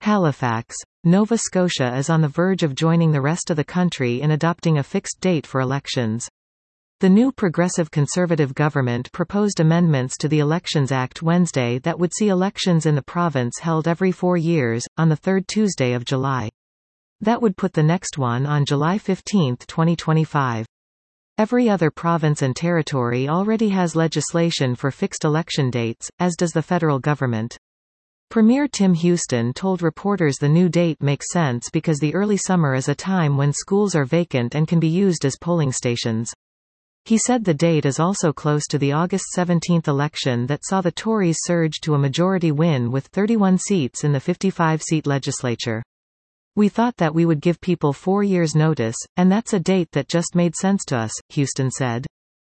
Halifax, Nova Scotia is on the verge of joining the rest of the country in adopting a fixed date for elections. The new Progressive Conservative government proposed amendments to the Elections Act Wednesday that would see elections in the province held every 4 years, on the third Tuesday of July. That would put the next one on July 15, 2025. Every other province and territory already has legislation for fixed election dates, as does the federal government. Premier Tim Houston told reporters the new date makes sense because the early summer is a time when schools are vacant and can be used as polling stations. He said the date is also close to the August 17 election that saw the Tories surge to a majority win with 31 seats in the 55-seat legislature. "We thought that we would give people 4 years' notice, and that's a date that just made sense to us," Houston said.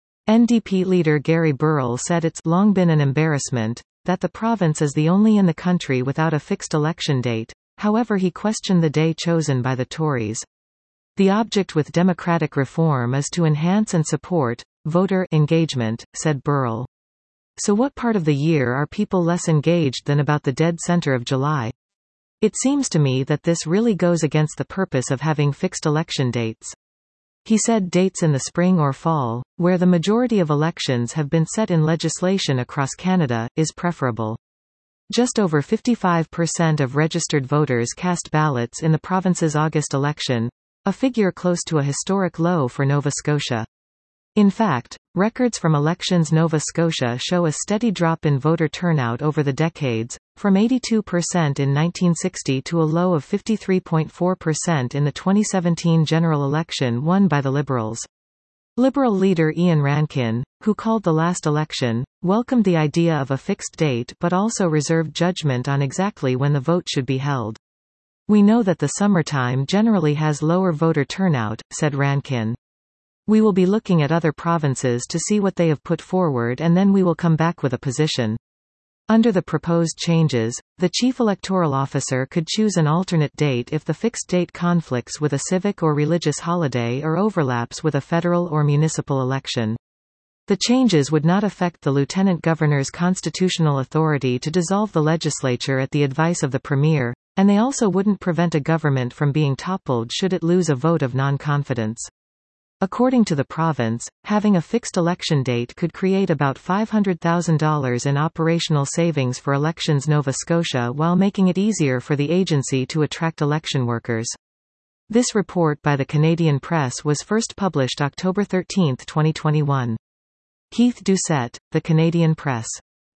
NDP leader Gary Burrell said it's long been an embarrassment that the province is the only in the country without a fixed election date. However, he questioned the day chosen by the Tories. "The object with democratic reform is to enhance and support voter engagement," said Burrell. "So what part of the year are people less engaged than about the dead center of July? It seems to me that this really goes against the purpose of having fixed election dates." He said dates in the spring or fall, where the majority of elections have been set in legislation across Canada, is preferable. Just over 55% of registered voters cast ballots in the province's August election, a figure close to a historic low for Nova Scotia. In fact, records from Elections Nova Scotia show a steady drop in voter turnout over the decades, from 82% in 1960 to a low of 53.4% in the 2017 general election won by the Liberals. Liberal leader Ian Rankin, who called the last election, welcomed the idea of a fixed date but also reserved judgment on exactly when the vote should be held. "We know that the summertime generally has lower voter turnout," said Rankin. "We will be looking at other provinces to see what they have put forward and then we will come back with a position." Under the proposed changes, the chief electoral officer could choose an alternate date if the fixed date conflicts with a civic or religious holiday or overlaps with a federal or municipal election. The changes would not affect the lieutenant governor's constitutional authority to dissolve the legislature at the advice of the premier, and they also wouldn't prevent a government from being toppled should it lose a vote of non-confidence. According to the province, having a fixed election date could create about $500,000 in operational savings for Elections Nova Scotia while making it easier for the agency to attract election workers. This report by the Canadian Press was first published October 13, 2021. Keith Doucette, The Canadian Press.